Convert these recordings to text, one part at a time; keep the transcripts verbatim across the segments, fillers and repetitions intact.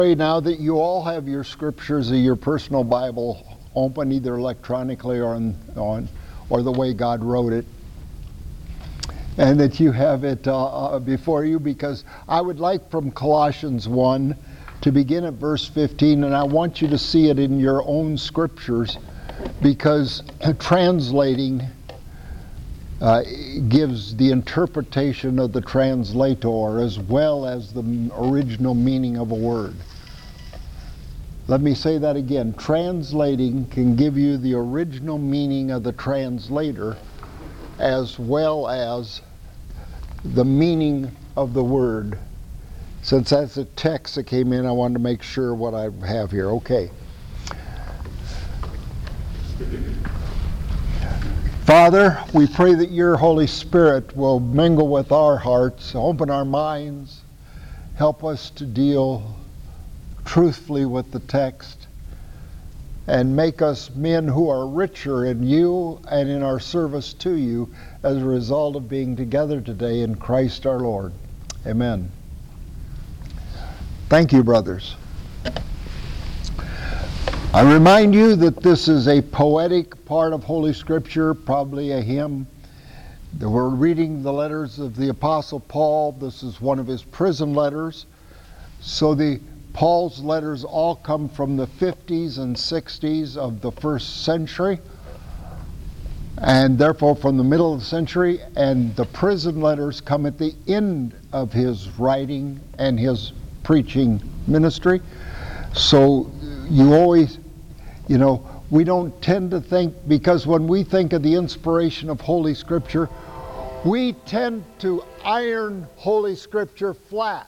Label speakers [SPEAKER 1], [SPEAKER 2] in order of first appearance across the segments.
[SPEAKER 1] Pray now that you all have your scriptures or your personal Bible open, either electronically or on, on or the way God wrote it, and that you have it uh, before you, because I would like from Colossians one to begin at verse fifteen, and I want you to see it in your own scriptures, because translating uh, gives the interpretation of the translator as well as the original meaning of a word. Let me say that again. Translating can give you the original meaning of the translator as well as the meaning of the word. Since that's a text that came in, I wanted to make sure what I have here. Okay. Father, we pray that your Holy Spirit will mingle with our hearts, open our minds, help us to deal truthfully with the text, and make us men who are richer in you and in our service to you as a result of being together today in Christ our Lord. Amen. Thank you, brothers. I remind you that this is a poetic part of Holy Scripture, probably a hymn. We're reading the letters of the Apostle Paul. This is one of his prison letters. So the Paul's letters all come from the fifties and sixties of the first century, and therefore from the middle of the century, and the prison letters come at the end of his writing and his preaching ministry. So you always, you know, we don't tend to think, because when we think of the inspiration of Holy Scripture, we tend to iron Holy Scripture flat.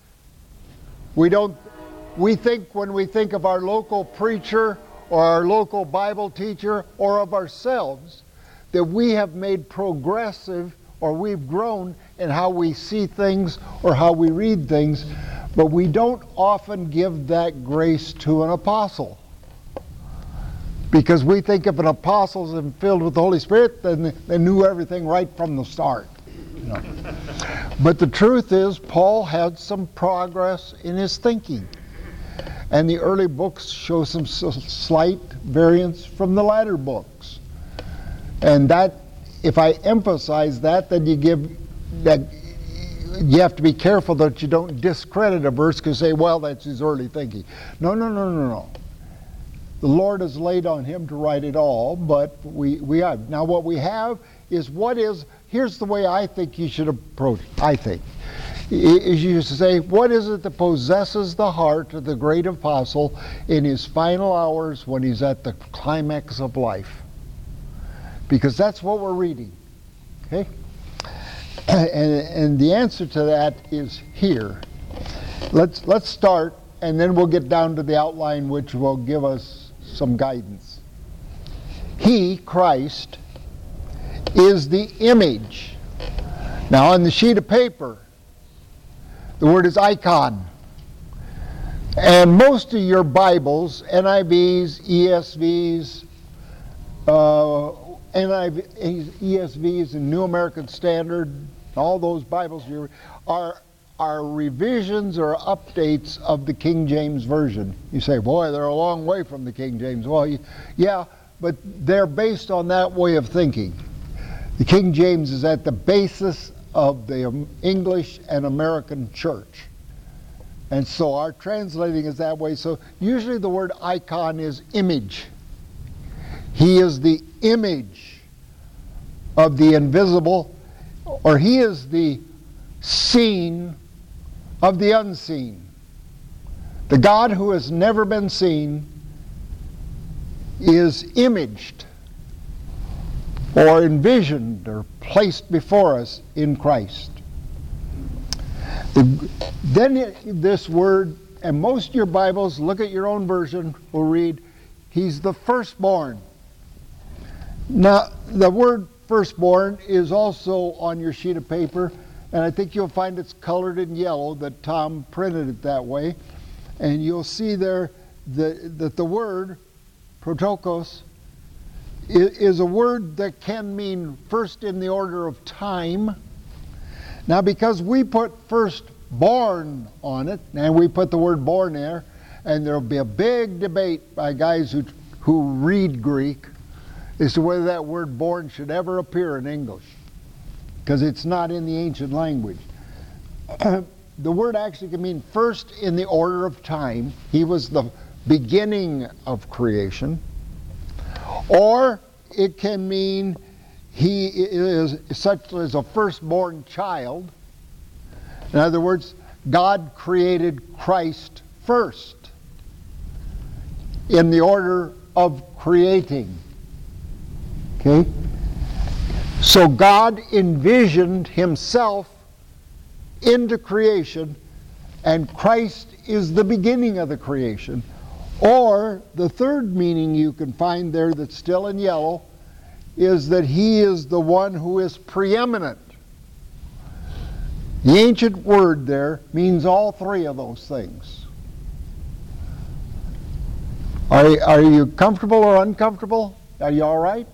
[SPEAKER 1] We don't We think when we think of our local preacher or our local Bible teacher or of ourselves that we have made progressive or we've grown in how we see things or how we read things, but we don't often give that grace to an apostle. Because we think if an apostle's filled with the Holy Spirit, then they knew everything right from the start. You know. But the truth is, Paul had some progress in his thinking. And the early books show some slight variance from the latter books. And that, if I emphasize that, then you give that you have to be careful that you don't discredit a verse because say, well, that's his early thinking. No, no, no, no, no. The Lord has laid on him to write it all, but we, we have. Now what we have is what is, here's the way I think you should approach it, I think. Is you say, what is it that possesses the heart of the great apostle in his final hours when he's at the climax of life? Because that's what we're reading. Okay? And, and the answer to that is here. Let's, let's start, and then we'll get down to the outline, which will give us some guidance. He, Christ, is the image. Now on the sheet of paper, the word is icon. And most of your Bibles, N I Vs, E S Vs, uh, N I V, E S Vs, and New American Standard, all those Bibles are, are revisions or updates of the King James Version. You say, boy, they're a long way from the King James. Well, yeah, but they're based on that way of thinking. The King James is at the basis of the English and American church. And so our translating is that way. So usually the word icon is image. He is the image of the invisible, or he is the seen of the unseen. The God who has never been seen is imaged or envisioned or placed before us in Christ. The, then it, this word, and most of your Bibles, look at your own version, will read, he's the firstborn. Now, the word firstborn is also on your sheet of paper, and I think you'll find it's colored in yellow, that Tom printed it that way. And you'll see there that, that the word, protokos, is a word that can mean first in the order of time. Now, because we put first born on it, and we put the word born there, and there'll be a big debate by guys who, who read Greek as to whether that word born should ever appear in English, because it's not in the ancient language. The word actually can mean first in the order of time. He was the beginning of creation. Or it can mean he is such as a firstborn child. In other words, God created Christ first in the order of creating. Okay? So God envisioned himself into creation, and Christ is the beginning of the creation. Or the third meaning you can find there that's still in yellow is that he is the one who is preeminent. The ancient word there means all three of those things. Are, are you comfortable or uncomfortable? Are you all right?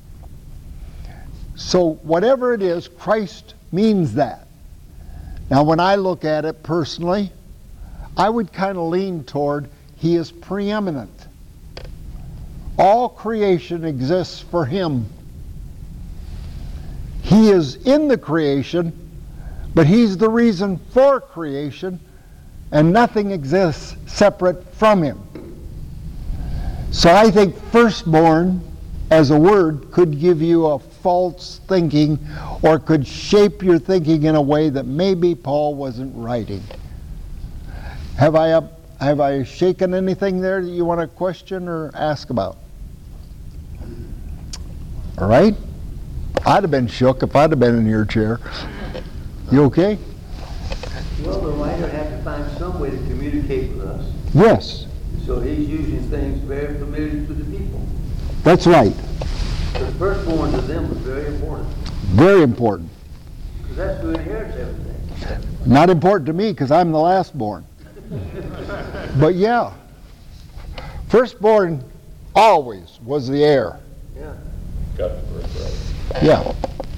[SPEAKER 1] So whatever it is, Christ means that. Now when I look at it personally, I would kind of lean toward he is preeminent. All creation exists for him. He is in the creation, but he's the reason for creation, and nothing exists separate from him. So I think firstborn as a word could give you a false thinking, or could shape your thinking in a way that maybe Paul wasn't writing. Have I up, have I shaken anything there that you want to question or ask about? All right? I'd have been shook if I'd have been in your chair. You okay?
[SPEAKER 2] Well, the writer had to find some way to communicate with us.
[SPEAKER 1] Yes.
[SPEAKER 2] So he's using things very familiar to the people.
[SPEAKER 1] That's right.
[SPEAKER 2] The firstborn to them was very important.
[SPEAKER 1] Very important.
[SPEAKER 2] Because that's who inherits everything.
[SPEAKER 1] Not important to me because I'm the lastborn. But yeah, firstborn always was the heir.
[SPEAKER 2] Yeah.
[SPEAKER 3] Got the birthright.
[SPEAKER 1] Yeah.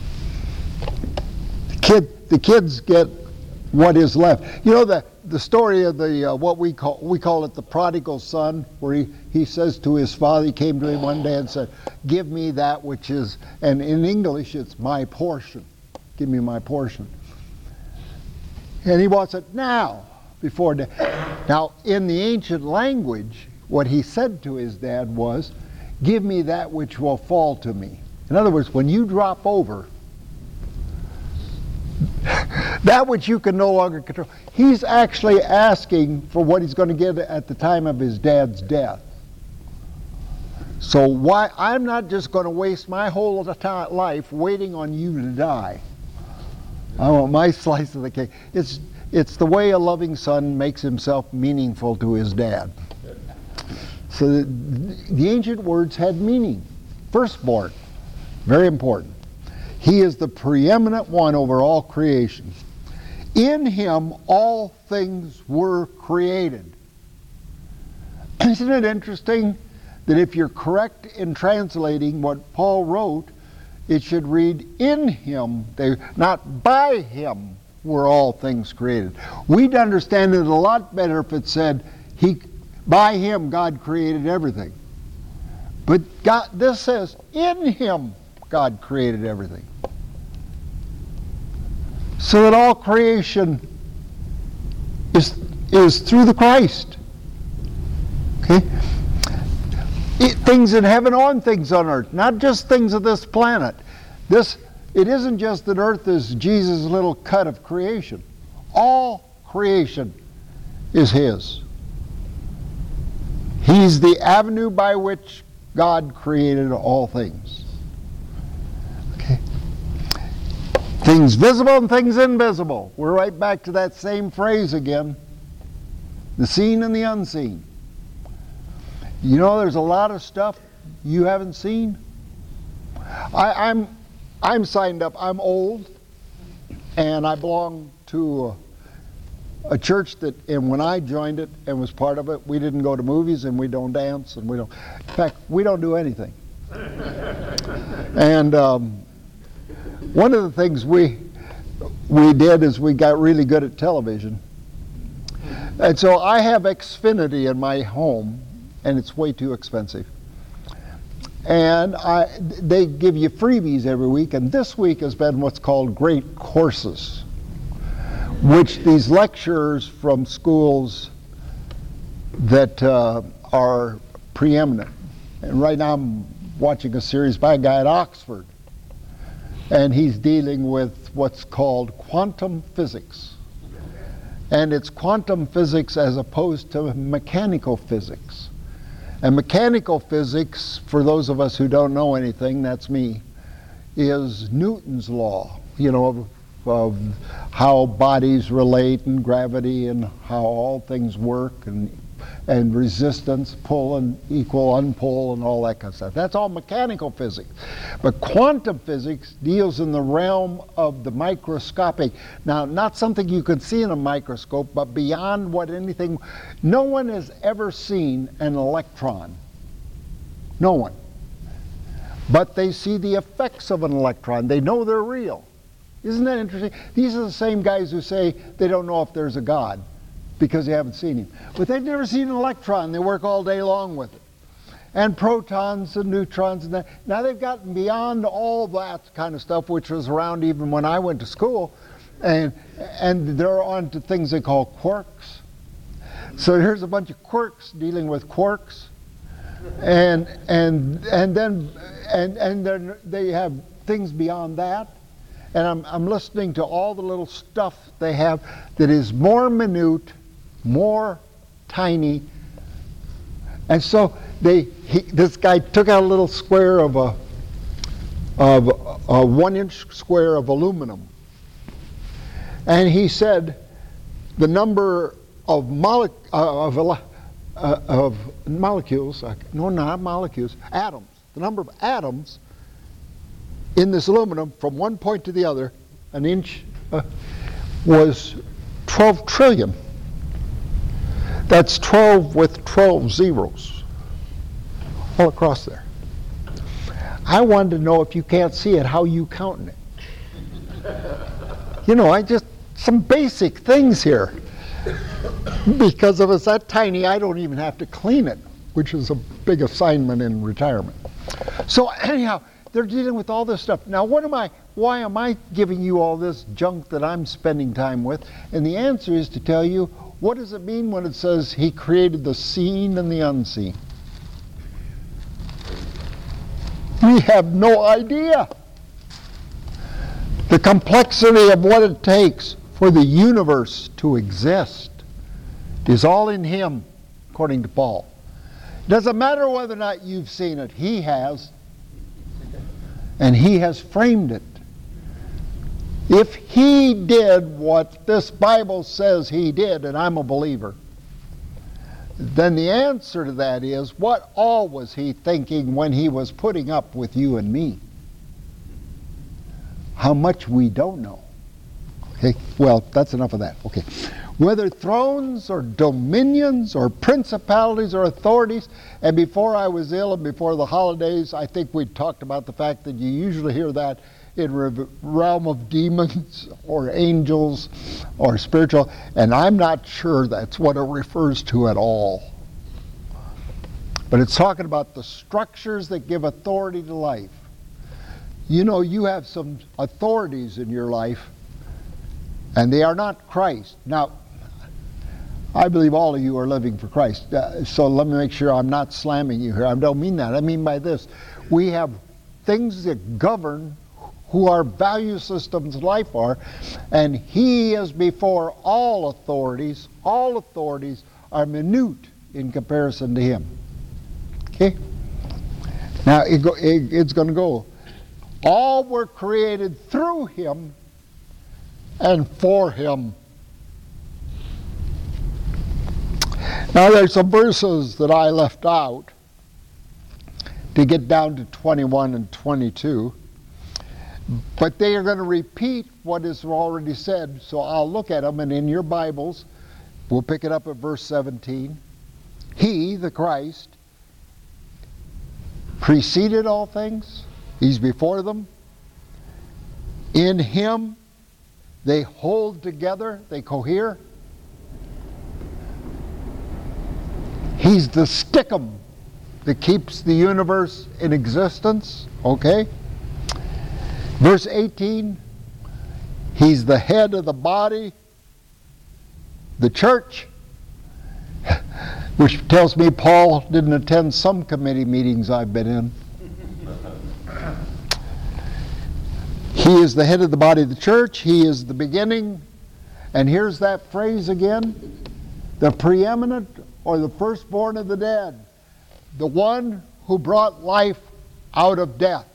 [SPEAKER 1] The kid, the kids get what is left. You know the the story of the uh, what we call we call it the prodigal son, where he, he says to his father, he came to him one day and said, "Give me that which is," and in English it's "my portion." Give me my portion. And he wants it now, before the, now in the ancient language, what he said to his dad was, "Give me that which will fall to me." In other words, when you drop over, that which you can no longer control. He's actually asking for what he's going to get at the time of his dad's death. So why I'm not just going to waste my whole life waiting on you to die. I want my slice of the cake. It's it's the way a loving son makes himself meaningful to his dad. So the, the ancient words had meaning. Firstborn, very important. He is the preeminent one over all creation. In him all things were created. Isn't it interesting that if you're correct in translating what Paul wrote, it should read, in him, they, not by him were all things created. We'd understand it a lot better if it said, he, by him God created everything. But God, this says, in him God created everything. So that all creation is, is through the Christ. Okay? It, things in heaven on things on earth, not just things of this planet. This, it isn't just that earth is Jesus' little cut of creation. All creation is his. He's the avenue by which God created all things. Okay? Things visible and things invisible. We're right back to that same phrase again. The seen and the unseen. You know, there's a lot of stuff you haven't seen. I, I'm, I'm signed up. I'm old, and I belong to a, a church that, and when I joined it and was part of it, we didn't go to movies and we don't dance and we don't. In fact, we don't do anything. And um, one of the things we we did is we got really good at television. And so I have Xfinity in my home, and it's way too expensive. And I, they give you freebies every week, and this week has been what's called Great Courses, which these lecturers from schools that uh, are preeminent. And right now I'm watching a series by a guy at Oxford, and he's dealing with what's called quantum physics. And it's quantum physics as opposed to mechanical physics. And mechanical physics, for those of us who don't know anything, that's me, is Newton's law, you know, of, of how bodies relate and gravity and how all things work and and resistance, pull and equal, unpull, and all that kind of stuff. That's all mechanical physics. But quantum physics deals in the realm of the microscopic. Now, not something you can see in a microscope, but beyond what anything. No one has ever seen an electron. No one. But they see the effects of an electron. They know they're real. Isn't that interesting? These are the same guys who say they don't know if there's a God, because they haven't seen him. But they've never seen an electron. They work all day long with it. And protons and neutrons. And that. Now they've gotten beyond all that kind of stuff, which was around even when I went to school. And, and they're on to things they call quarks. So here's a bunch of quirks dealing with quarks. And, and, and then and, and then they have things beyond that. And I'm, I'm listening to all the little stuff they have that is more minute, more tiny. And so they, he, this guy took out a little square of a, of a one inch square of aluminum. And he said the number of, mole, uh, of, uh, of molecules, uh, no, not molecules, atoms, the number of atoms in this aluminum from one point to the other, an inch, uh, was twelve trillion. That's twelve with twelve zeros all across there. I wanted to know, if you can't see it, how you counting it. You know, I just, some basic things here. Because if it's that tiny, I don't even have to clean it, which is a big assignment in retirement. So anyhow, they're dealing with all this stuff. Now, what am I, why am I giving you all this junk that I'm spending time with? And the answer is to tell you, what does it mean when it says he created the seen and the unseen? We have no idea. The complexity of what it takes for the universe to exist is all in him, according to Paul. Doesn't matter whether or not you've seen it. He has. And he has framed it. If he did what this Bible says he did, and I'm a believer, then the answer to that is, what all was he thinking when he was putting up with you and me? How much we don't know. Okay, well, that's enough of that. Okay. Whether thrones or dominions or principalities or authorities, and before I was ill and before the holidays, I think we talked about the fact that you usually hear that in the realm of demons or angels or spiritual, and I'm not sure that's what it refers to at all. But it's talking about the structures that give authority to life. You know, you have some authorities in your life, and they are not Christ. Now, I believe all of you are living for Christ. Uh, so let me make sure I'm not slamming you here. I don't mean that. I mean by this. We have things that govern who our value systems of life are, and he is before all authorities. All authorities are minute in comparison to him. Okay? Now, it go, it, it's going to go. All were created through him and for him. Now there's some verses that I left out to get down to twenty-one and twenty-two, but they are going to repeat what is already said, so I'll look at them, and in your Bibles, we'll pick it up at verse seventeen. He, the Christ, preceded all things. He's before them. In him They hold together, they cohere. He's the stickum that keeps the universe in existence, okay? Verse eighteen, he's the head of the body, the church, which tells me Paul didn't attend some committee meetings I've been in. He is the head of the body of the church. He is the beginning. And here's that phrase again, the preeminent or the firstborn of the dead, the one who brought life out of death.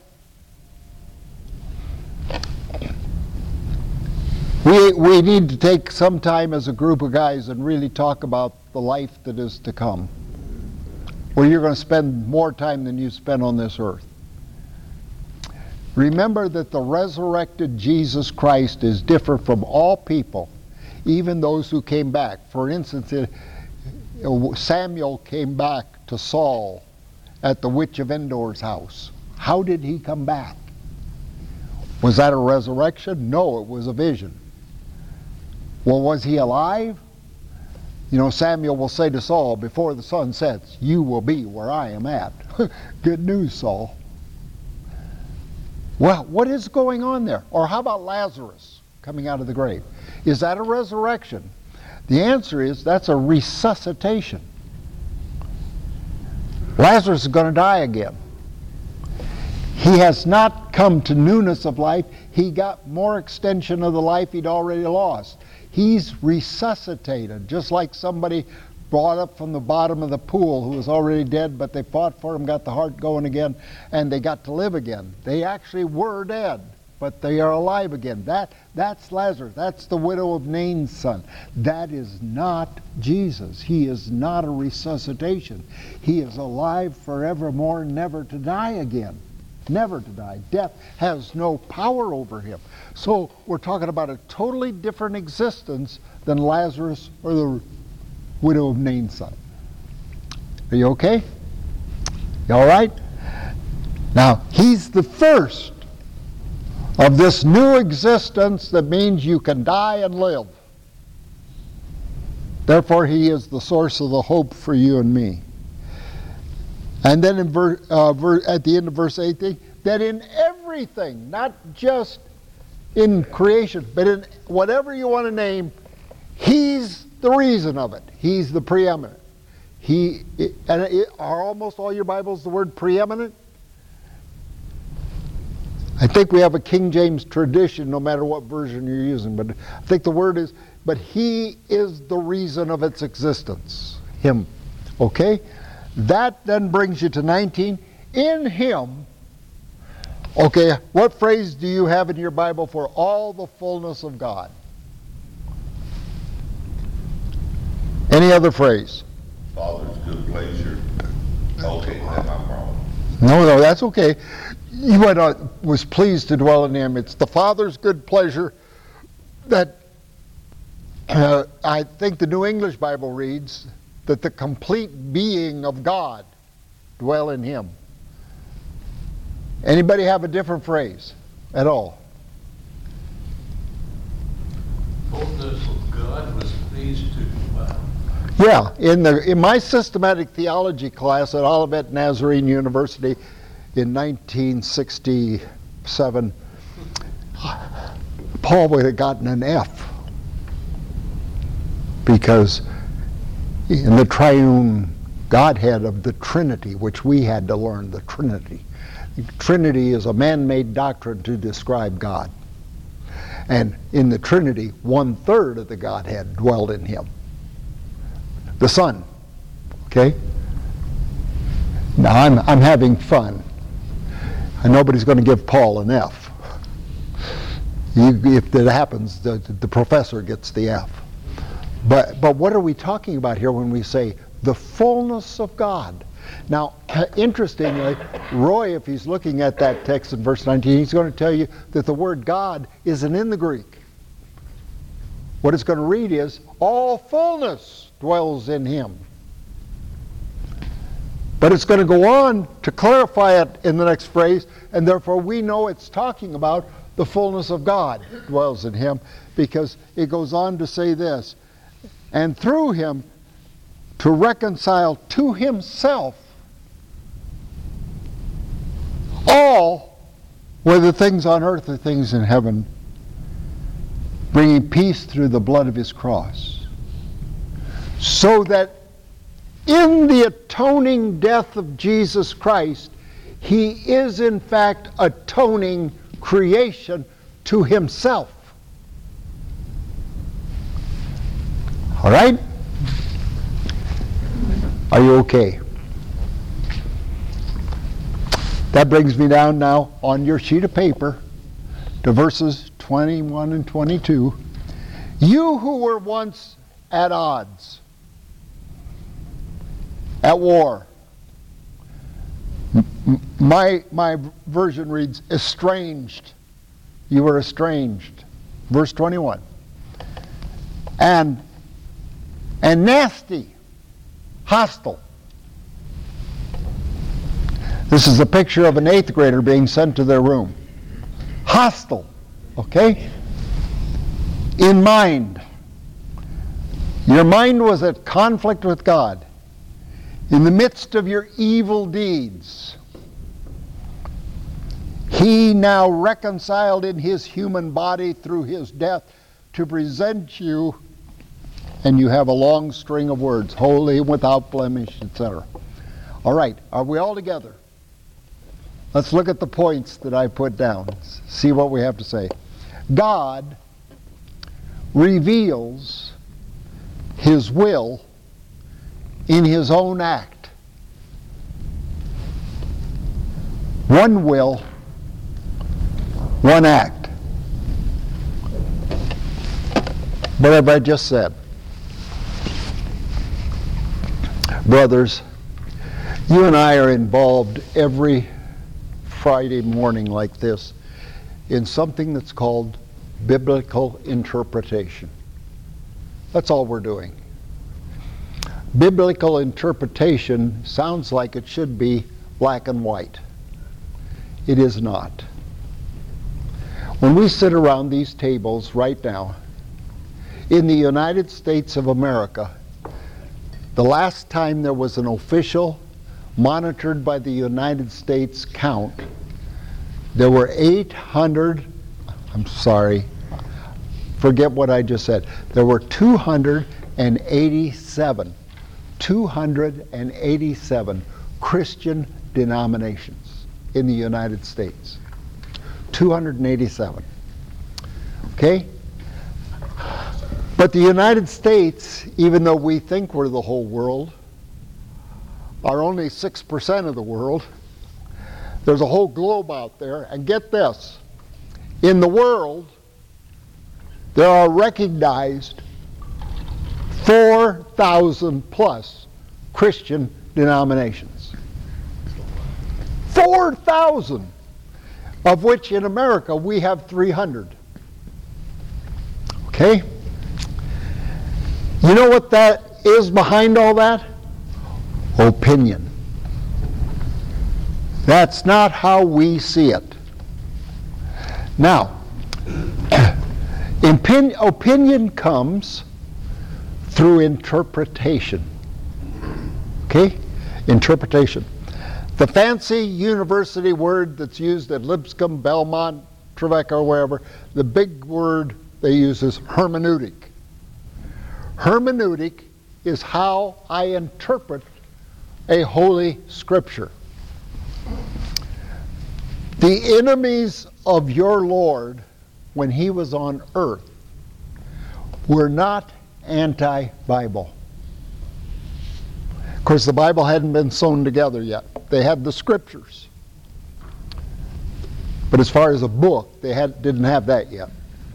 [SPEAKER 1] We, we need to take some time as a group of guys and really talk about the life that is to come, where you're going to spend more time than you spend on this earth. Remember that the resurrected Jesus Christ is different from all people, even those who came back. For instance, it, Samuel came back to Saul at the witch of Endor's house. How did he come back? Was that a resurrection? No, it was a vision. Well, was he alive? You know, Samuel will say to Saul, before the sun sets, you will be where I am at. Good news, Saul. Well, what is going on there? Or how about Lazarus coming out of the grave? Is that a resurrection? The answer is that's a resuscitation. Lazarus is going to die again. He has not come to newness of life. He got more extension of the life he'd already lost. He's resuscitated, just like somebody brought up from the bottom of the pool who was already dead, but they fought for him, got the heart going again, and they got to live again. They actually were dead, but they are alive again. That, that's Lazarus. That's the widow of Nain's son. That is not Jesus. He is not a resuscitation. He is alive forevermore, never to die again. Never to die. Death has no power over him. So we're talking about a totally different existence than Lazarus or the widow of Nain's son. Are you okay? You all right? Now, he's the first of this new existence that means you can die and live. Therefore, he is the source of the hope for you and me. And then in ver, uh, ver, at the end of verse eighteen, that in everything, not just in creation, but in whatever you want to name, he's the reason of it. He's the preeminent. He, it, and it, are almost all your Bibles the word preeminent? I think we have a King James tradition no matter what version you're using, but I think the word is, but he is the reason of its existence. Him. Okay? That then brings you to nineteen. In him, okay, what phrase do you have in your Bible for all the fullness of God? Any other phrase?
[SPEAKER 4] Father's good pleasure. Okay, that's my problem.
[SPEAKER 1] No, no, that's okay. He went on, was pleased to dwell in him. It's the Father's good pleasure that uh, I think the New English Bible reads that the complete being of God dwell in him. Anybody have a different phrase at all?
[SPEAKER 5] Fullness of God was pleased to dwell.
[SPEAKER 1] Yeah, in the in my systematic theology class at Olivet Nazarene University in nineteen sixty-seven, Paul would have gotten an F because in the triune Godhead of the Trinity, which we had to learn, the Trinity. The Trinity is a man-made doctrine to describe God. And in the Trinity, one-third of the Godhead dwelled in him. The Son. Okay? Now, I'm, I'm having fun. And nobody's going to give Paul an F. You, if that happens, the, the professor gets the F. But, but what are we talking about here when we say the fullness of God? Now, interestingly, Roy, if he's looking at that text in verse nineteen, he's going to tell you that the word God isn't in the Greek. What it's going to read is, all fullness dwells in him. But it's going to go on to clarify it in the next phrase, and therefore we know it's talking about the fullness of God dwells in him, because it goes on to say this, and through him to reconcile to himself all, whether things on earth or things in heaven, bringing peace through the blood of his cross, so that in the atoning death of Jesus Christ, he is in fact atoning creation to himself. All right? Are you okay? That brings me down now on your sheet of paper to verses twenty-one and twenty-two. You who were once at odds, at war. My, my version reads, estranged. You were estranged. Verse twenty-one. And, and nasty, hostile. This is a picture of an eighth grader being sent to their room. Hostile, okay? In mind. Your mind was at conflict with God. In the midst of your evil deeds, he now reconciled in his human body through his death to present you, and you have a long string of words, holy, without blemish, et cetera. All right, are we all together? Let's look at the points that I put down, see what we have to say. God reveals his will in his own act. One will, one act. What have I just said? Brothers, you and I are involved every Friday morning like this in something that's called biblical interpretation. That's all we're doing. Biblical interpretation sounds like it should be black and white. It is not. When we sit around these tables right now, in the United States of America, the last time there was an official monitored by the United States count, there were eight hundred, I'm sorry, forget what I just said, there were two hundred eighty-seven, two hundred eighty-seven Christian denominations in the United States. two hundred eighty-seven. Okay? But the United States, even though we think we're the whole world, are only six percent of the world. There's a whole globe out there, and get this, in the world, there are recognized four thousand plus Christian denominations. four thousand, of which in America we have three hundred. Okay? You know what that is behind all that? Opinion. That's not how we see it. Now, opin- opinion comes through interpretation. Okay? Interpretation. The fancy university word that's used at Lipscomb, Belmont, Trevecca, or wherever, the big word they use is hermeneutic. Hermeneutic is how I interpret a holy scripture. The enemies of your Lord, when he was on earth, were not anti-Bible. Of course, the Bible hadn't been sewn together yet. They had the scriptures. But as far as a book, they had, didn't have that yet.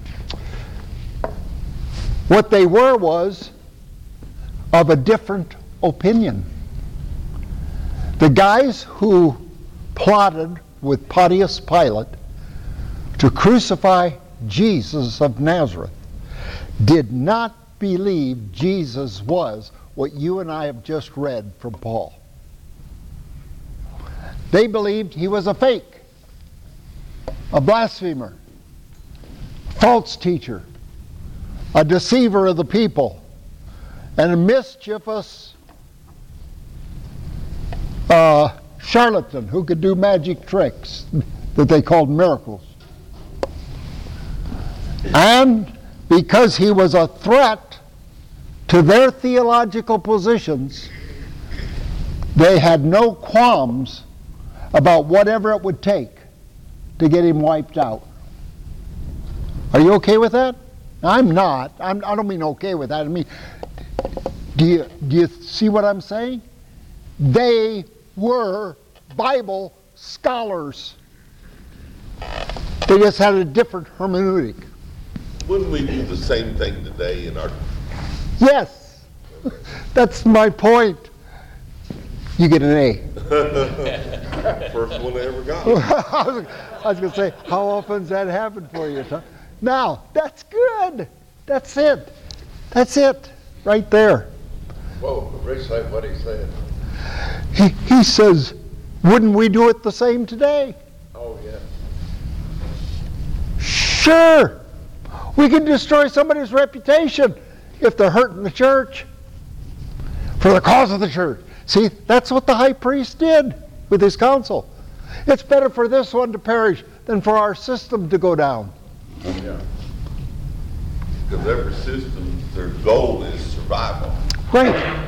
[SPEAKER 1] What they were was of a different opinion. The guys who plotted with Pontius Pilate to crucify Jesus of Nazareth did not believe Jesus was what you and I have just read from Paul. They believed he was a fake, a blasphemer, false teacher, a deceiver of the people, and a mischievous uh, charlatan who could do magic tricks that they called miracles. And because he was a threat to their theological positions, they had no qualms about whatever it would take to get him wiped out. Are you okay with that? I'm not. I'm, I don't mean okay with that. I mean, do you, do you see what I'm saying? They were Bible scholars. They just had a different hermeneutic.
[SPEAKER 4] Wouldn't we do the same thing today in our...
[SPEAKER 1] Yes, that's my point. You get an A.
[SPEAKER 4] First one I ever got.
[SPEAKER 1] I was, I was going to say, how often does that happen for you? Tom? Now, that's good. That's it. That's it, right there.
[SPEAKER 3] Whoa, Rich said what he said.
[SPEAKER 1] He, he says, wouldn't we do it the same today?
[SPEAKER 3] Oh, yeah.
[SPEAKER 1] Sure. We can destroy somebody's reputation if they're hurting the church for the cause of the church. See, that's what the high priest did with his council. It's better for this one to perish than for our system to go down.
[SPEAKER 4] Yeah. Because every system, their goal is survival.
[SPEAKER 1] Right.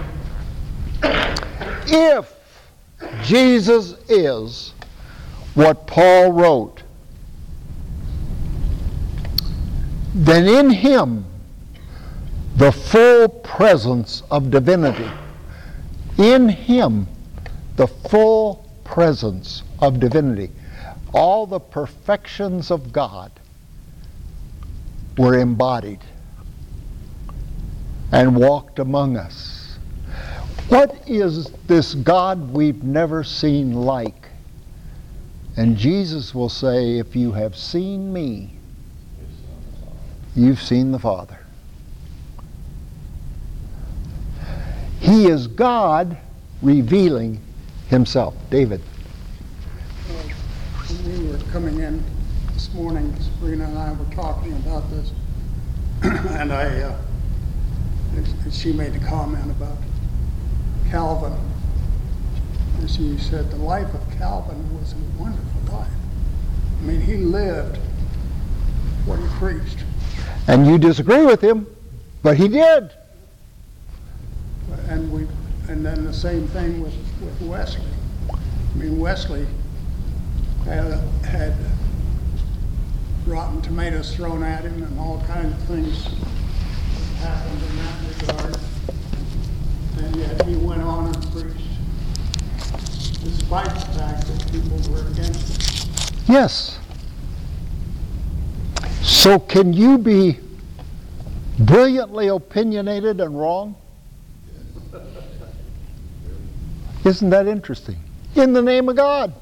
[SPEAKER 1] If Jesus is what Paul wrote, then in him the full presence of divinity, in him the full presence of divinity, all the perfections of God were embodied and walked among us. What is this God we've never seen like? And Jesus will say, if you have seen me, you've seen the Father. He is God revealing himself. David.
[SPEAKER 6] When we were coming in this morning, Sabrina and I were talking about this, and I, uh, and she made a comment about Calvin. And she said the life of Calvin was a wonderful life. I mean, he lived what he preached.
[SPEAKER 1] And you disagree with him, but he did.
[SPEAKER 6] And we, and then the same thing with, with Wesley. I mean, Wesley had, had rotten tomatoes thrown at him and all kinds of things happened in that regard. And yet he went on and preached, despite the fact that people were against him.
[SPEAKER 1] Yes. So can you be brilliantly opinionated and wrong? Isn't that interesting? In the name of God.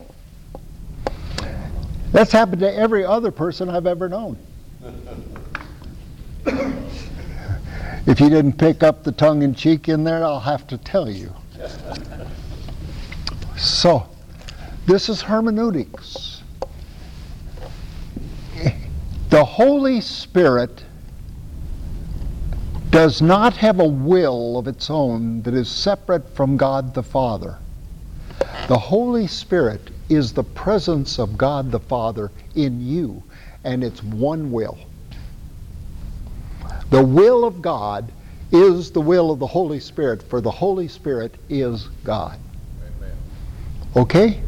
[SPEAKER 1] That's happened to every other person I've ever known. If you didn't pick up the tongue-in-cheek in there, I'll have to tell you. So, this is hermeneutics. The Holy Spirit does not have a will of its own that is separate from God the Father. The Holy Spirit is the presence of God the Father in you, and it's one will. The will of God is the will of the Holy Spirit, for the Holy Spirit is God.
[SPEAKER 3] Amen.
[SPEAKER 1] Okay?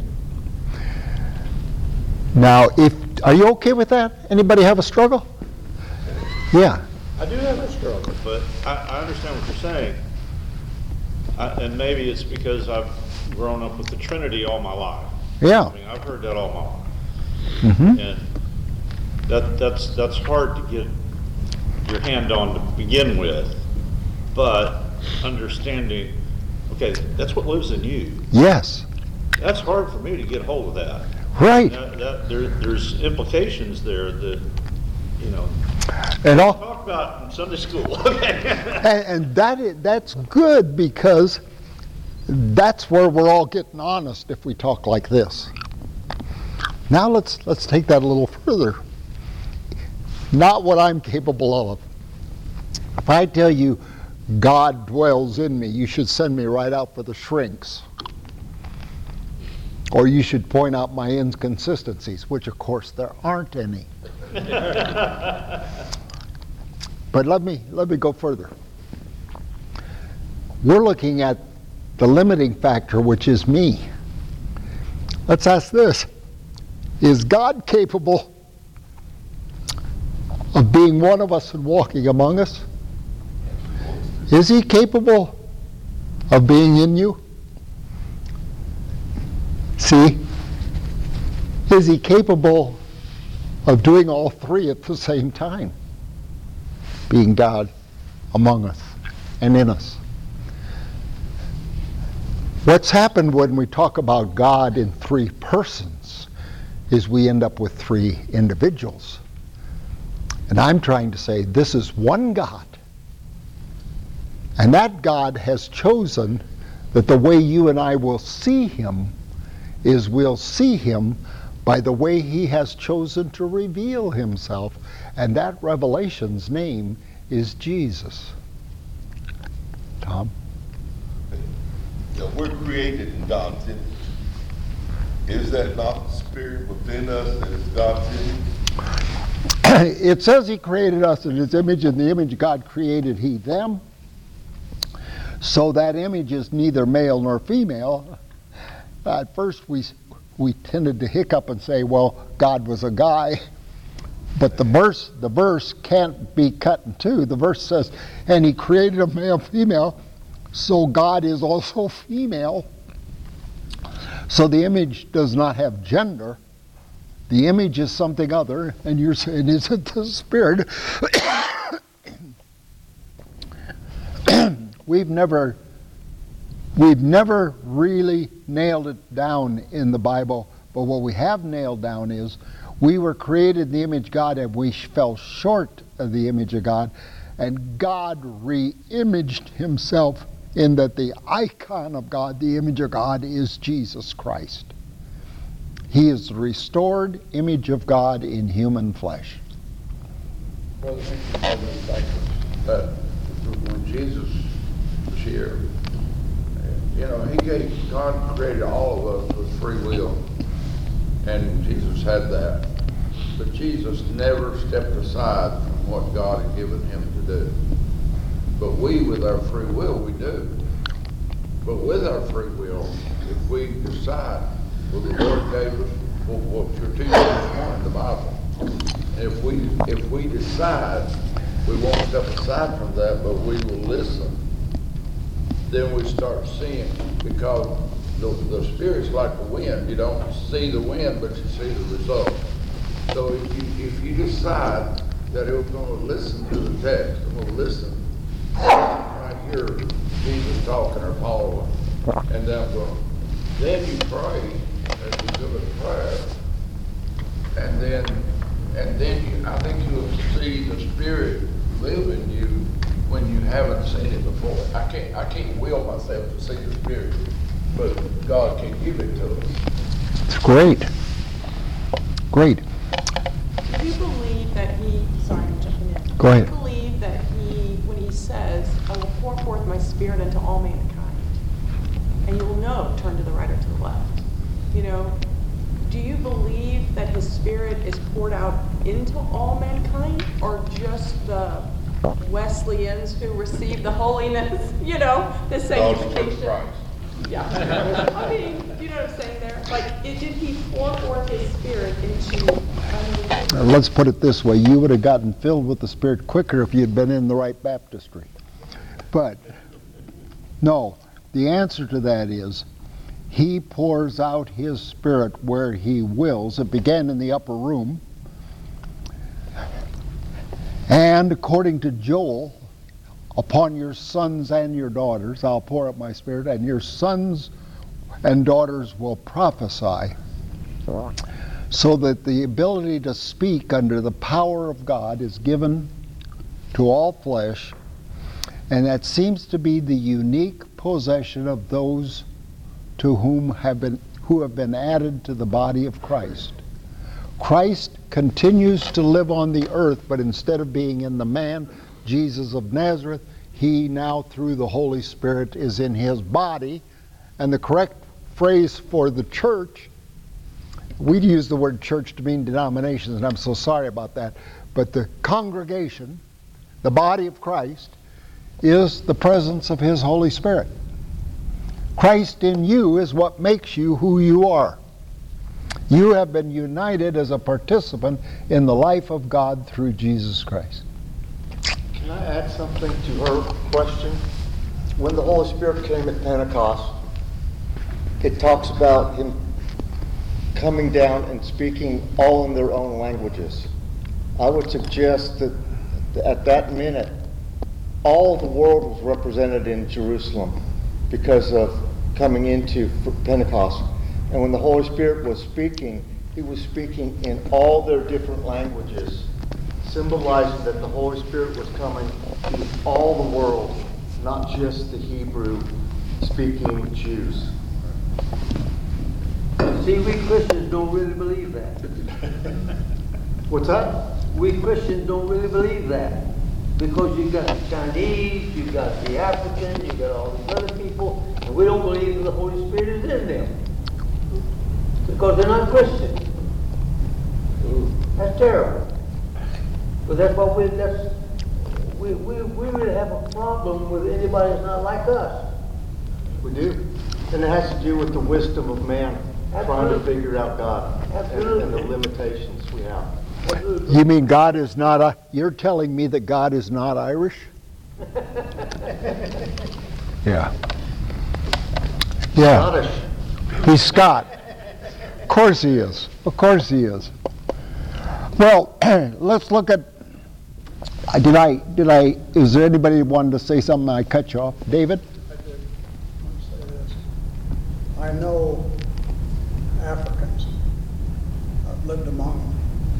[SPEAKER 1] Now, if are you okay with that? Anybody have a struggle? Yeah.
[SPEAKER 7] I do have a struggle, but I, I understand what you're saying. I, and maybe it's because I've grown up with the Trinity all my life.
[SPEAKER 1] Yeah.
[SPEAKER 7] I mean, I've heard that all my life.
[SPEAKER 1] Mm-hmm.
[SPEAKER 7] And that, that's, that's hard to get your hand on to begin with. But understanding, okay, that's what lives in you.
[SPEAKER 1] Yes.
[SPEAKER 7] That's hard for me to get hold of that.
[SPEAKER 1] Right.
[SPEAKER 7] That, that, there, there's implications there that, you know,
[SPEAKER 1] And all,
[SPEAKER 7] talk about in Sunday school. Okay.
[SPEAKER 1] and, and that is, that's good, because that's where we're all getting honest if we talk like this. Now let's let's take that a little further. not what I'm capable of. If I tell you God dwells in me, you should send me right out for the shrinks. Or you should point out my inconsistencies, which of course there aren't any. But let me, let me go further. We're looking at the limiting factor, which is me. Let's ask this. Is God capable of being one of us and walking among us? Is he capable of being in you? See? Is he capable of doing all three at the same time? Being God among us and in us. What's happened when we talk about God in three persons is we end up with three individuals. And I'm trying to say this is one God. And that God has chosen that the way you and I will see him is we'll see him by the way he has chosen to reveal himself. And that revelation's name is Jesus. Tom?
[SPEAKER 4] Now, we're created in God's image. Is that not the spirit within us that is God's image?
[SPEAKER 1] It says he created us in his image, and the image of God created he them. So that image is neither male nor female. At first we we tended to hiccup and say, well, God was a guy. But the verse the verse can't be cut in two. The verse says, and he created a male and female, so God is also female. So the image does not have gender. The image is something other, and you're saying, is it the spirit? We've never, we've never really nailed it down in the Bible, but what we have nailed down is we were created in the image of God, and we fell short of the image of God, and God re-imaged himself in that the icon of God, the image of God, is Jesus Christ. He is the restored image of God in human flesh.
[SPEAKER 3] Brother, I think that when Jesus was here, you know, he gave, God created all of us with free will, and Jesus had that. But Jesus never stepped aside from what God had given him to do. But we, with our free will, we do. But with our free will, if we decide, well, the Lord gave us what your two verse one in the Bible. And if we if we decide we won't step aside from that, but we will listen, then we start seeing, because the, the Spirit's like the wind. You don't see the wind, but you see the result. So if you if you decide that you're going to listen to the text, I'm going to listen right here, Jesus talking or Paul, and then I'm going, then you pray as you do a prayer, and then and then you, I think you'll see the Spirit live in you when you haven't seen it before. I can't I can't will myself to see the Spirit, but God can give it to us.
[SPEAKER 1] It's great. Great.
[SPEAKER 8] Do you believe that he, sorry, I'm jumping in.
[SPEAKER 1] Go ahead.
[SPEAKER 8] Do you believe that he, when he says, I will pour forth my Spirit unto all mankind, and you will know, turn to the right or to the left, you know, do you believe that his Spirit is poured out into all mankind, or just the Wesleyans who receive the holiness, you know, the sanctification?
[SPEAKER 4] Christ.
[SPEAKER 8] Yeah. I mean, you know what I'm saying there? Like, it, did he pour forth his Spirit into...
[SPEAKER 1] Now, let's put it this way. You would have gotten filled with the Spirit quicker if you had been in the right baptistry. But, no, the answer to that is he pours out his Spirit where he wills. It began in the upper room. And according to Joel, upon your sons and your daughters I'll pour out my Spirit, and your sons and daughters will prophesy. So that the ability to speak under the power of God is given to all flesh, and that seems to be the unique possession of those to whom have been who have been added to the body of Christ, Christ continues to live on the earth, but instead of being in the man, Jesus of Nazareth, he now through the Holy Spirit is in his body. And the correct phrase for the church, we use the word church to mean denominations, and I'm so sorry about that, but the congregation, the body of Christ, is the presence of his Holy Spirit. Christ in you is what makes you who you are. You have been united as a participant in the life of God through Jesus Christ.
[SPEAKER 9] Can I add something to her question? When the Holy Spirit came at Pentecost, it talks about him coming down and speaking all in their own languages. I would suggest that at that minute, all the world was represented in Jerusalem because of coming into Pentecost. And when the Holy Spirit was speaking, he was speaking in all their different languages, symbolizing that the Holy Spirit was coming to all the world, not just the Hebrew-speaking Jews.
[SPEAKER 2] See, we Christians don't really believe that.
[SPEAKER 9] What's that?
[SPEAKER 2] We Christians don't really believe that. Because you got the Chinese, you got the Africans, you got all these other people, and we don't believe that the Holy Spirit is in them. Because they're not Christians. That's terrible. But that's what we, that's, we, we, we really have a problem with anybody that's not like us.
[SPEAKER 9] We do. And it has to do with the wisdom of man trying to
[SPEAKER 2] Absolutely.
[SPEAKER 9] figure out God and,
[SPEAKER 2] Absolutely.
[SPEAKER 9] and the limitations we have.
[SPEAKER 1] You mean God is not, a, you're telling me that God is not Irish? Yeah. Yeah.
[SPEAKER 9] Scottish.
[SPEAKER 1] He's Scot. Of course he is. Of course he is. Well, let's look at, uh, did I, did I, is there anybody who wanted to say something? I cut you off. David?
[SPEAKER 6] I did want to say this. I know Africans. I've lived among them.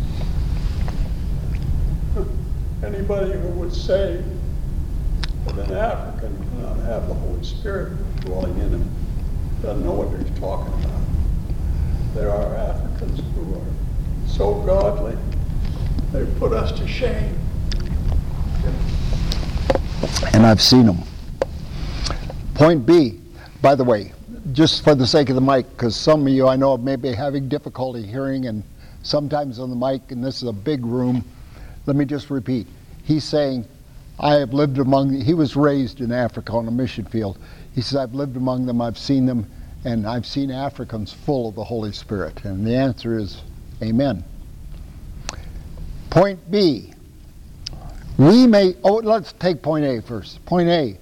[SPEAKER 6] Anybody who would say that an African cannot have the Holy Spirit dwelling in him doesn't know what he's talking about. There are Africans who are so godly, they put us to shame.
[SPEAKER 1] And I've seen them. Point B, by the way, just for the sake of the mic, because some of you I know may be having difficulty hearing, and sometimes on the mic, and this is a big room, let me just repeat. He's saying, I have lived among, he was raised in Africa on a mission field. He says, I've lived among them, I've seen them, and I've seen Africans full of the Holy Spirit. And the answer is, amen. Point B, we may, oh, let's take point A first. Point A,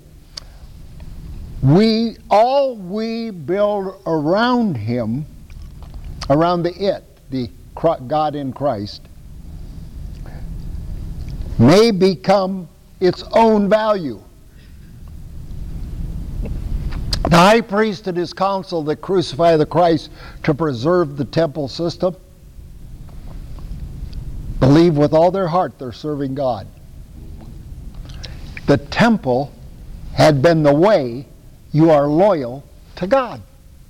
[SPEAKER 1] we, all we build around him, around the it, the God in Christ, may become its own value. The high priest and his council that crucify the Christ to preserve the temple system believe with all their heart they're serving God. The temple had been the way you are loyal to God.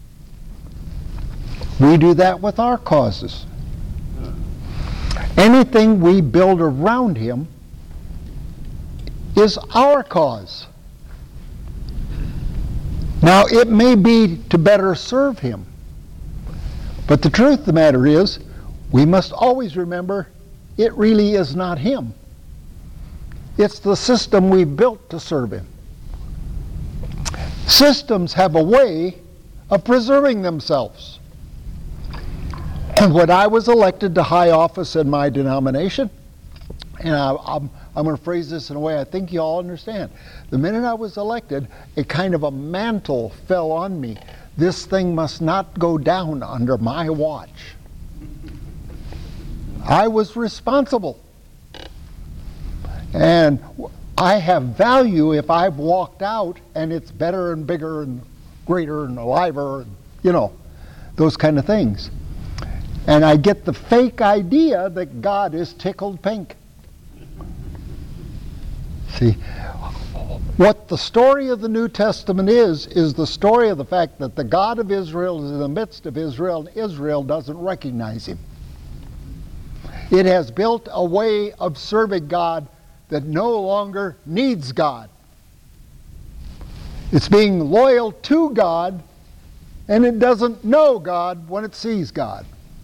[SPEAKER 1] We do that with our causes. Anything we build around him is our cause. Now, it may be to better serve him, but the truth of the matter is, we must always remember it really is not him. It's the system we've built to serve him. Systems have a way of preserving themselves. And when I was elected to high office in my denomination, and I, I'm, I'm going to phrase this in a way I think you all understand. The minute I was elected, a kind of a mantle fell on me. This thing must not go down under my watch. I was responsible. And I have value if I've walked out and it's better and bigger and greater and aliver, and, you know, those kind of things. And I get the fake idea that God is tickled pink. See, what the story of the New Testament is, is the story of the fact that the God of Israel is in the midst of Israel, and Israel doesn't recognize him. It has built a way of serving God that no longer needs God. It's being loyal to God, and it doesn't know God when it sees God.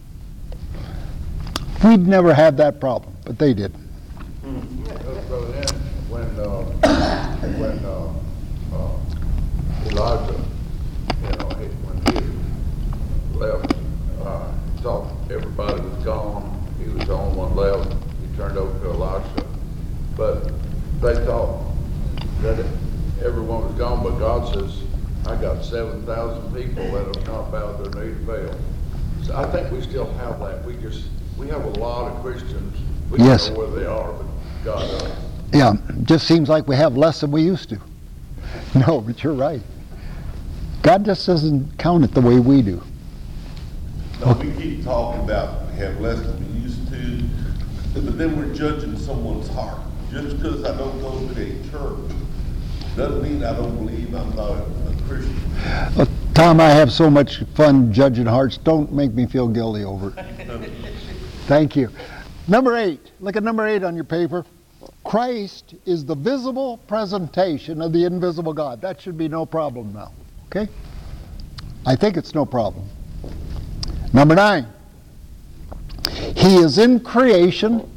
[SPEAKER 1] We'd never had that problem, but they did.
[SPEAKER 3] Look, Brother Ed, when, uh, when uh, uh, Elijah, you know, he, when he left, uh, thought everybody was gone. He was the only one left. He turned over to Elisha. But they thought that it, everyone was gone, but God says, I got seven thousand people that have not bowed their knee to Baal. So I think we still have that. We just, we have a lot of Christians. We
[SPEAKER 1] Yes.
[SPEAKER 3] don't know where they are, but God does.
[SPEAKER 1] Yeah, just seems like we have less than we used to. No, but you're right. God just doesn't count it the way we do.
[SPEAKER 4] No, we keep talking about we have less than we used to, but then we're judging someone's heart. Just because I don't go to a church doesn't mean I don't believe I'm not a, a Christian.
[SPEAKER 1] Uh, Tom, I have so much fun judging hearts. Don't make me feel guilty over it. Thank you. Number eight. Look at number eight on your paper. Christ is the visible presentation of the invisible God. That should be no problem now. Okay? I think it's no problem. Number nine. He is in creation,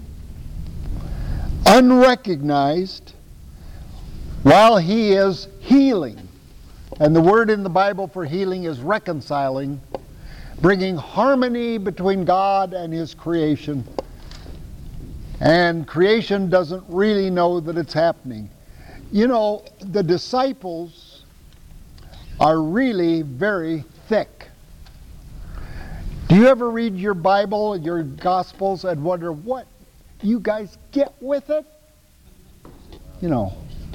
[SPEAKER 1] unrecognized, while he is healing. And the word in the Bible for healing is reconciling, bringing harmony between God and his creation. And creation doesn't really know that it's happening. You know, the disciples are really very thick. Do you ever read your Bible, your Gospels, and wonder what you guys get with it? You know.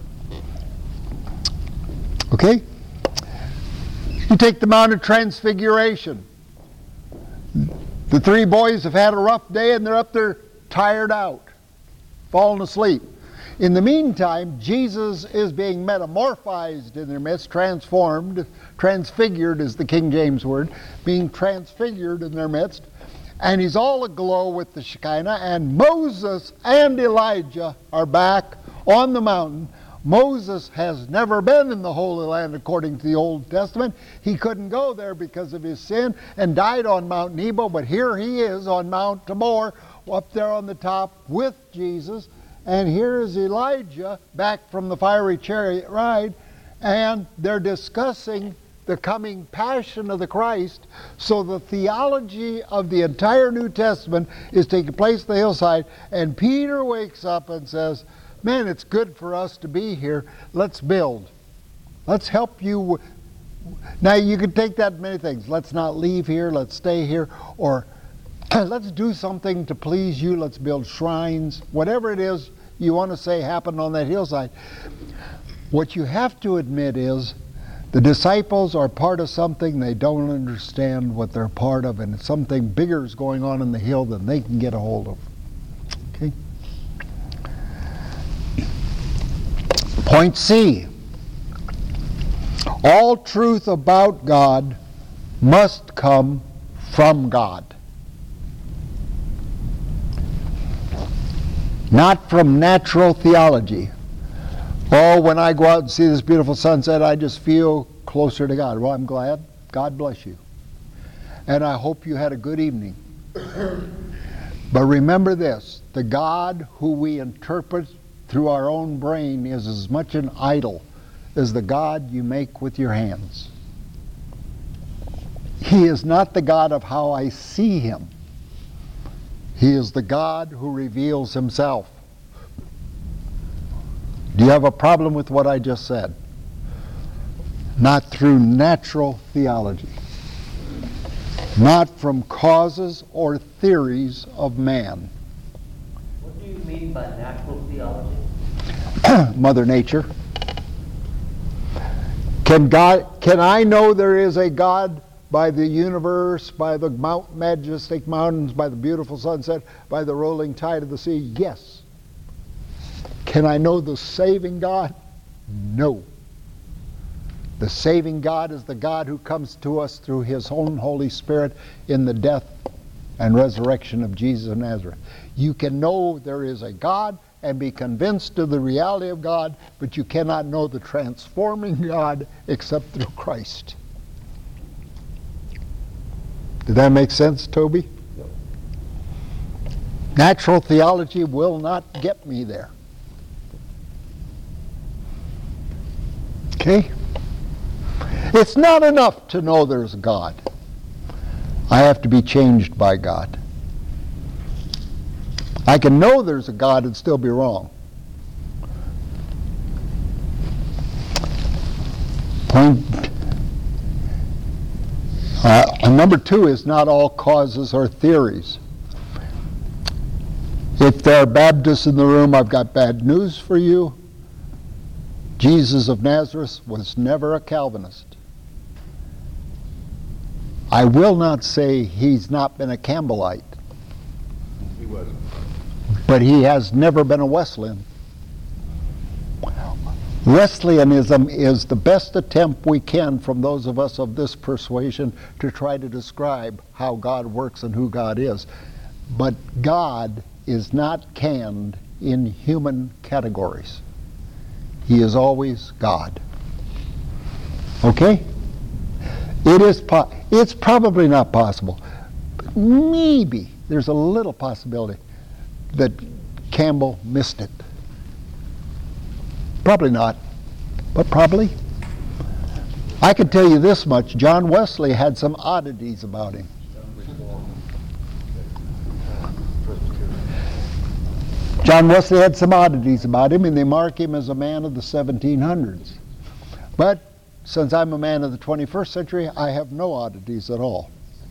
[SPEAKER 1] Okay? You take the Mount of Transfiguration. The three boys have had a rough day and they're up there tired out, falling asleep. In the meantime, Jesus is being metamorphized in their midst, transformed, transfigured is the King James word, being transfigured in their midst, and he's all aglow with the Shekinah, and Moses and Elijah are back on the mountain. Moses has never been in the Holy Land according to the Old Testament. He couldn't go there because of his sin and died on Mount Nebo, but here he is on Mount Tabor, up there on the top with Jesus. And here is Elijah back from the fiery chariot ride, and they're discussing the coming passion of the Christ. So the theology of the entire New Testament is taking place on the hillside, and Peter wakes up and says, man, it's good for us to be here. Let's build. Let's help you. Now, you can take that many things. Let's not leave here. Let's stay here. Or let's do something to please you. Let's build shrines. Whatever it is you want to say happened on that hillside. What you have to admit is the disciples are part of something. They don't understand what they're part of, and something bigger is going on in the hill than they can get a hold of. Okay? Point C. All truth about God must come from God, not from natural theology. Oh, when I go out and see this beautiful sunset, I just feel closer to God. Well, I'm glad. God bless you. And I hope you had a good evening. But remember this, the God who we interpret through our own brain is as much an idol as the God you make with your hands. He is not the God of how I see him. He is the God who reveals himself. Do you have a problem with what I just said? Not through natural theology. Not from causes or theories of man.
[SPEAKER 2] What do you mean by natural theology?
[SPEAKER 1] Mother Nature. Can God, can I know there is a God by the universe, by the mount, majestic mountains, by the beautiful sunset, by the rolling tide of the sea? Yes. Can I know the saving God? No. The saving God is the God who comes to us through his own Holy Spirit in the death and resurrection of Jesus of Nazareth. You can know there is a God and be convinced of the reality of God, but you cannot know the transforming God except through Christ. Did that make sense, Toby?
[SPEAKER 2] Yep.
[SPEAKER 1] Natural theology will not get me there. Okay? It's not enough to know there's a God. I have to be changed by God. I can know there's a God and still be wrong. Point uh, number two is not all causes or theories. If there are Baptists in the room, I've got bad news for you. Jesus of Nazareth was never a Calvinist. I will not say he's not been a Campbellite.
[SPEAKER 3] He wasn't.
[SPEAKER 1] But he has never been a Wesleyan. Wesleyanism is the best attempt we can from those of us of this persuasion to try to describe how God works and who God is. But God is not canned in human categories. He is always God. Okay? It is po- it's probably not possible, but maybe there's a little possibility that Campbell missed it. Probably not, but probably. I can tell you this much, John Wesley had some oddities about him. John Wesley had some oddities about him, and they mark him as a man of the seventeen hundreds. But since I'm a man of the twenty-first century, I have no oddities at all.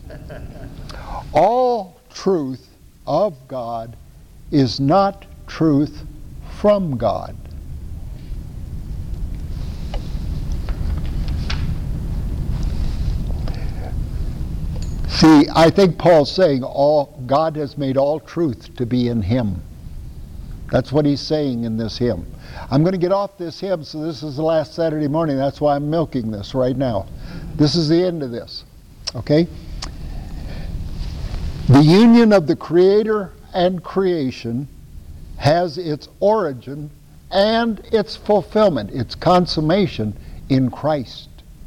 [SPEAKER 1] All truth of God is not truth from God. See, I think Paul's saying all God has made all truth to be in him. That's what he's saying in this hymn. I'm going to get off this hymn, so this is the last Saturday morning. That's why I'm milking this right now. This is the end of this. Okay? The union of the Creator and creation has its origin and its fulfillment, its consummation in Christ.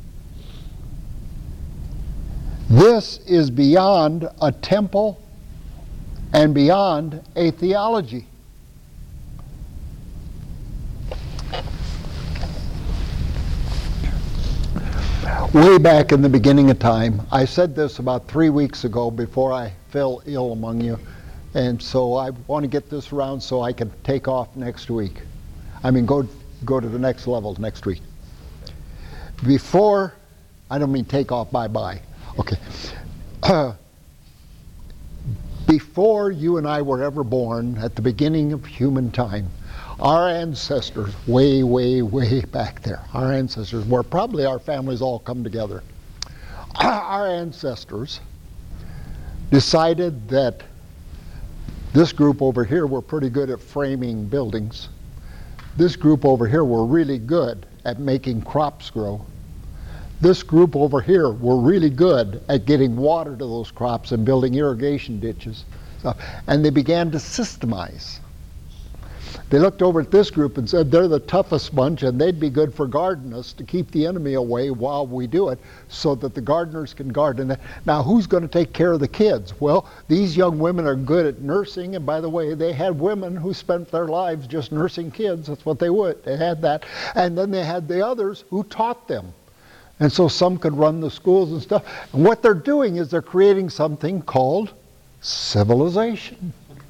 [SPEAKER 1] This is beyond a temple and beyond a theology. Way back in the beginning of time, I said this about three weeks ago before I fell ill among you, and so I want to get this around so I can take off next week. I mean, go go to the next level next week. Before, I don't mean take off, bye-bye. Okay. Uh, before you and I were ever born, at the beginning of human time, our ancestors, way, way, way back there, our ancestors, where probably our families all come together, our ancestors decided that this group over here were pretty good at framing buildings. This group over here were really good at making crops grow. This group over here were really good at getting water to those crops and building irrigation ditches. So, and they began to systemize. They looked over at this group and said they're the toughest bunch and they'd be good for gardeners to keep the enemy away while we do it so that the gardeners can garden. Now who's going to take care of the kids? Well, these young women are good at nursing, and by the way, they had women who spent their lives just nursing kids. That's what they would. They had that. And then they had the others who taught them. And so some could run the schools and stuff. And what they're doing is they're creating something called civilization.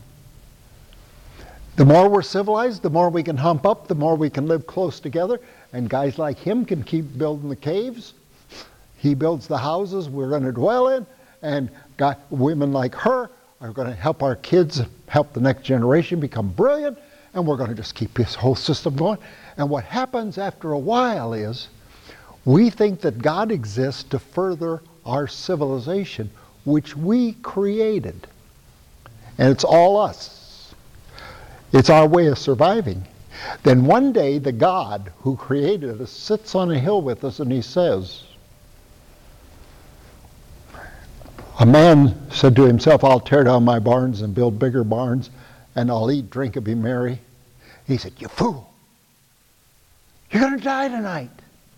[SPEAKER 1] The more we're civilized, the more we can hump up, the more we can live close together. And guys like him can keep building the caves. He builds the houses we're going to dwell in. And guy, women like her are going to help our kids, help the next generation become brilliant. And we're going to just keep this whole system going. And what happens after a while is we think that God exists to further our civilization, which we created. And it's all us. It's our way of surviving. Then one day the God who created us sits on a hill with us and he says, A man said to himself, I'll tear down my barns and build bigger barns, and I'll eat, drink, and be merry. He said, you fool. You're going to die tonight.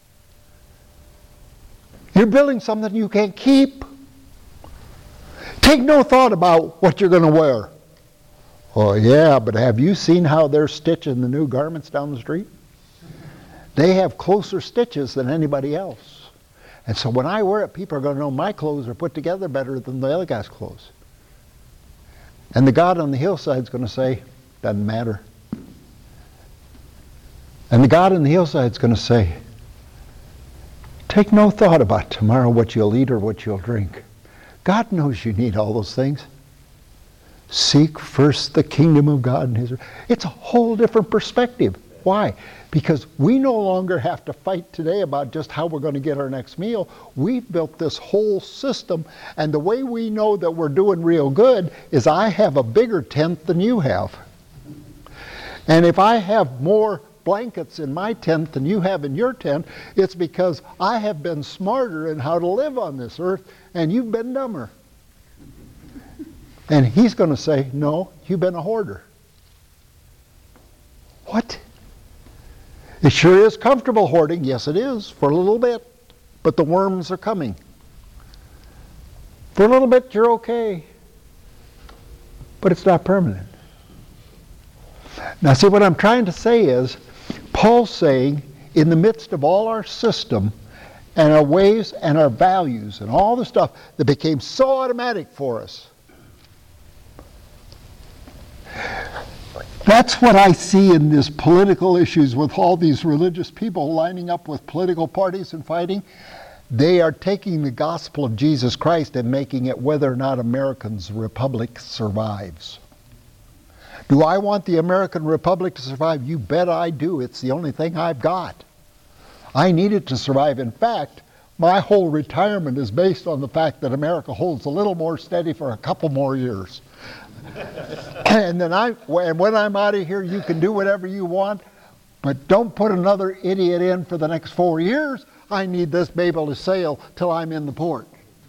[SPEAKER 1] You're building something you can't keep. Take no thought about what you're going to wear. Oh, yeah, but have you seen how they're stitching the new garments down the street? They have closer stitches than anybody else. And so when I wear it, people are going to know my clothes are put together better than the other guy's clothes. And the God on the hillside is going to say, doesn't matter. And the God on the hillside is going to say, take no thought about tomorrow what you'll eat or what you'll drink. God knows you need all those things. Seek first the kingdom of God and His. It's a whole different perspective. Why? Because we no longer have to fight today about just how we're going to get our next meal. We've built this whole system, and the way we know that we're doing real good is I have a bigger tent than you have. And if I have more blankets in my tent than you have in your tent, it's because I have been smarter in how to live on this earth, and you've been dumber. And He's going to say, no, you've been a hoarder. What? It sure is comfortable hoarding. Yes, it is, for a little bit. But the worms are coming. For a little bit, you're okay. But it's not permanent. Now, see, what I'm trying to say is, Paul's saying, in the midst of all our system and our ways and our values and all the stuff that became so automatic for us, that's what I see in these political issues with all these religious people lining up with political parties and fighting. They are taking the gospel of Jesus Christ and making it whether or not America's republic survives. Do I want the American republic to survive? You bet I do. It's the only thing I've got. I need it to survive. In fact, my whole retirement is based on the fact that America holds a little more steady for a couple more years. And then I, and when I'm out of here, you can do whatever you want, but don't put another idiot in for the next four years. I need this baby to sail till I'm in the port.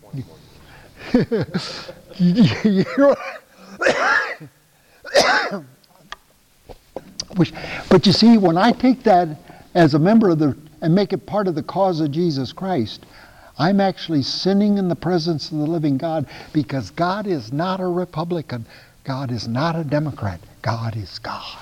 [SPEAKER 1] Which, but you see, when I take that as a member of the, and make it part of the cause of Jesus Christ, I'm actually sinning in the presence of the living God, because God is not a Republican. God is not a Democrat. God is God.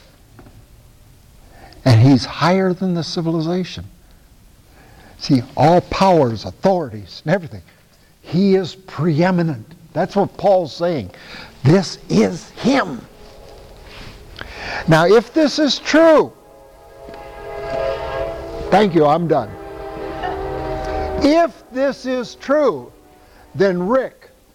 [SPEAKER 1] And He's higher than the civilization. See, all powers, authorities, and everything. He is preeminent. That's what Paul's saying. This is Him. Now, if this is true, thank you, I'm done. If this is true, then Rick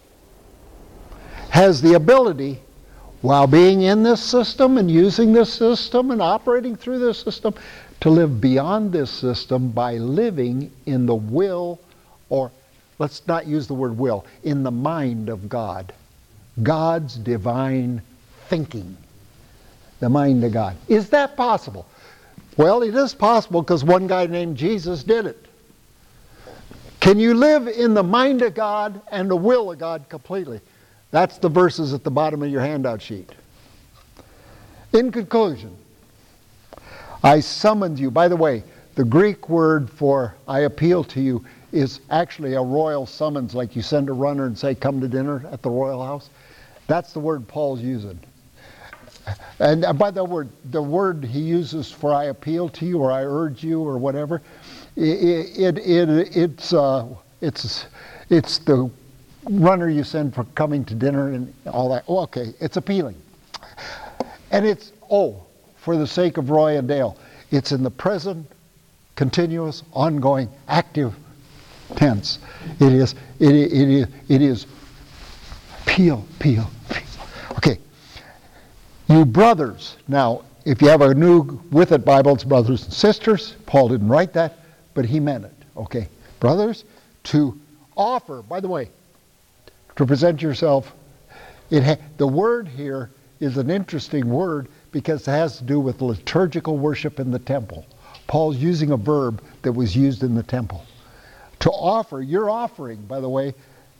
[SPEAKER 1] has the ability, while being in this system and using this system and operating through this system, to live beyond this system by living in the will, or let's not use the word will, in the mind of God. God's divine thinking. The mind of God. Is that possible? Well, it is possible because one guy named Jesus did it. Can you live in the mind of God and the will of God completely? That's the verses at the bottom of your handout sheet. In conclusion, I summoned you. By the way, the Greek word for I appeal to you is actually a royal summons, like you send a runner and say, come to dinner at the royal house. That's the word Paul's using. And by the word, the word he uses for I appeal to you or I urge you or whatever, it, it, it, it's, uh, it's, it's the runner you send for coming to dinner and all that. Oh, okay, it's appealing. And it's, oh, for the sake of Roy and Dale, it's in the present, continuous, ongoing, active tense. It is, it, it, it is, it is appeal, appeal, appeal. Okay. You brothers, now, if you have a new With It Bible, it's brothers and sisters. Paul didn't write that, but he meant it. Okay. Brothers, to offer, by the way, to present yourself. It ha- the word here is an interesting word because it has to do with liturgical worship in the temple. Paul's using a verb that was used in the temple. To offer, your offering, by the way,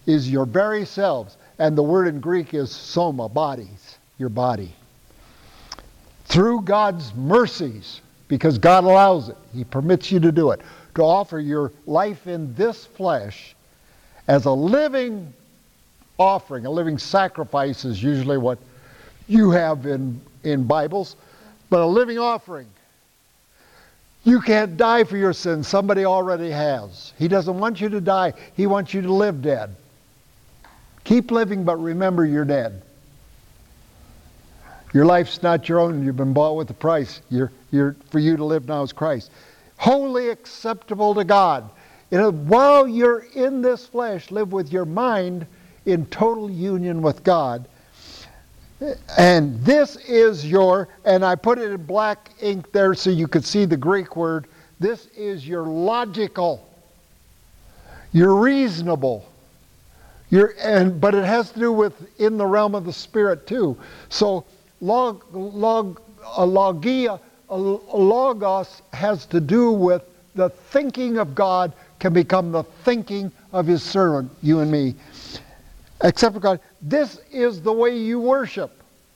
[SPEAKER 1] is your very selves. And the word in Greek is soma, bodies, your body. Through God's mercies, because God allows it, He permits you to do it, to offer your life in this flesh as a living offering. A living sacrifice is usually what you have in, in Bibles, but a living offering. You can't die for your sins. Somebody already has. He doesn't want you to die. He wants you to live dead. Keep living, but remember you're dead. Your life's not your own. You've been bought with a price. You're, you're, for you to live now is Christ. Wholly acceptable to God. You know, while you're in this flesh, live with your mind in total union with God. And this is your, and I put it in black ink there so you could see the Greek word, this is your logical, your reasonable, your, and, but it has to do with in the realm of the Spirit too. So log, log, a logia, a logos has to do with the thinking of God can become the thinking of His servant, you and me. Except for God. This is the way you worship.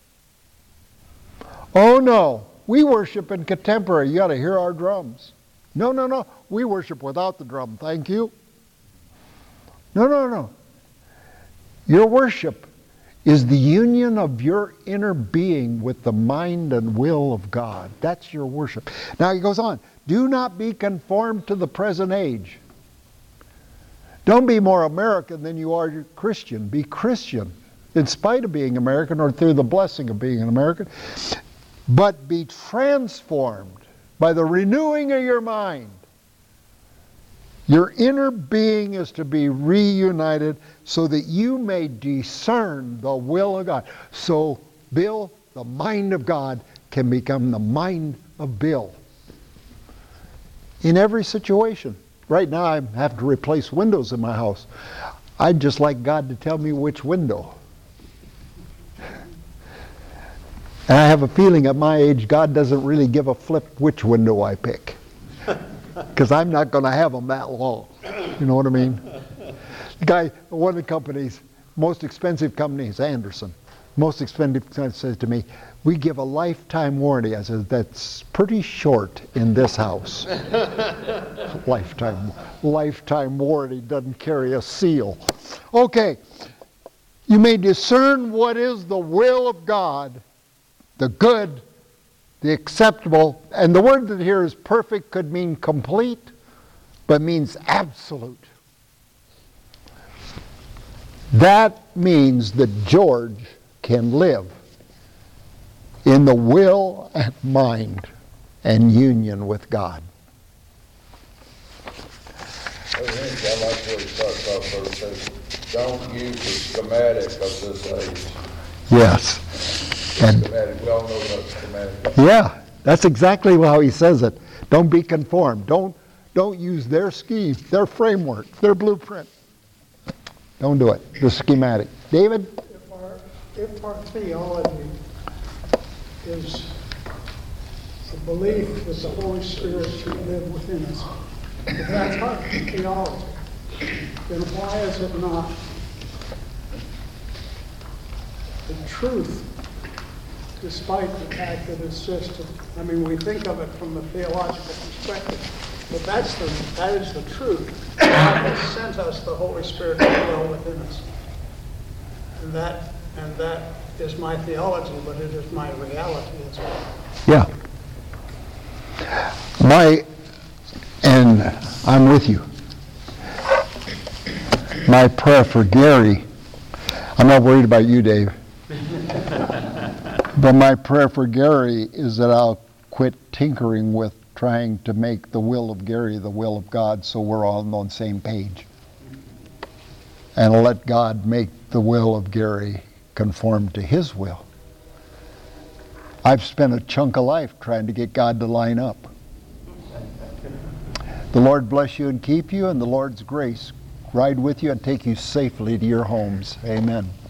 [SPEAKER 1] Oh no, we worship in contemporary. You got to hear our drums. No, no, no. We worship without the drum. Thank you. No, no, no. Your worship is the union of your inner being with the mind and will of God. That's your worship. Now he goes on. Do not be conformed to the present age. Don't be more American than you are Christian. Be Christian in spite of being American or through the blessing of being an American. But be transformed by the renewing of your mind. Your inner being is to be reunited so that you may discern the will of God. So, Bill, the mind of God can become the mind of Bill. In every situation. Right now I have to replace windows in my house. I'd just like God to tell me which window. And I have a feeling at my age God doesn't really give a flip which window I pick. Because I'm not going to have them that long. You know what I mean? The guy, one of the companies, most expensive company is Anderson. Most expensive says to me, we give a lifetime warranty. I said, that's pretty short in this house. lifetime, lifetime warranty doesn't carry a seal. Okay, you may discern what is the will of God, the good, the acceptable, and the word that here is perfect could mean complete, but means absolute. That means that George can live in the will and mind and union with God.
[SPEAKER 3] I like what he starts off first, says, don't use the schematic of this age.
[SPEAKER 1] Yes. And
[SPEAKER 3] Schematic, we all know about schematic.
[SPEAKER 1] yeah, that's exactly how he says it. Don't be conformed. Don't, don't use their scheme, their framework, their blueprint. Don't do it. The schematic. David?
[SPEAKER 6] If our, if our theology is a belief that the Holy Spirit should live within us, if that's our theology, then why is it not the truth, despite the fact that it's just, a, I mean, we think of it from the theological perspective, but that's the, that is the truth. God has sent us the Holy Spirit to dwell within us. And that, and that is my theology, but it is my reality as well.
[SPEAKER 1] Yeah. My, and I'm with you. My prayer for Gary, I'm not worried about you, Dave. But my prayer for Gary is that I'll quit tinkering with trying to make the will of Gary the will of God so we're all on the same page. And let God make the will of Gary conform to His will. I've spent a chunk of life trying to get God to line up. The Lord bless you and keep you, and the Lord's grace ride with you and take you safely to your homes. Amen.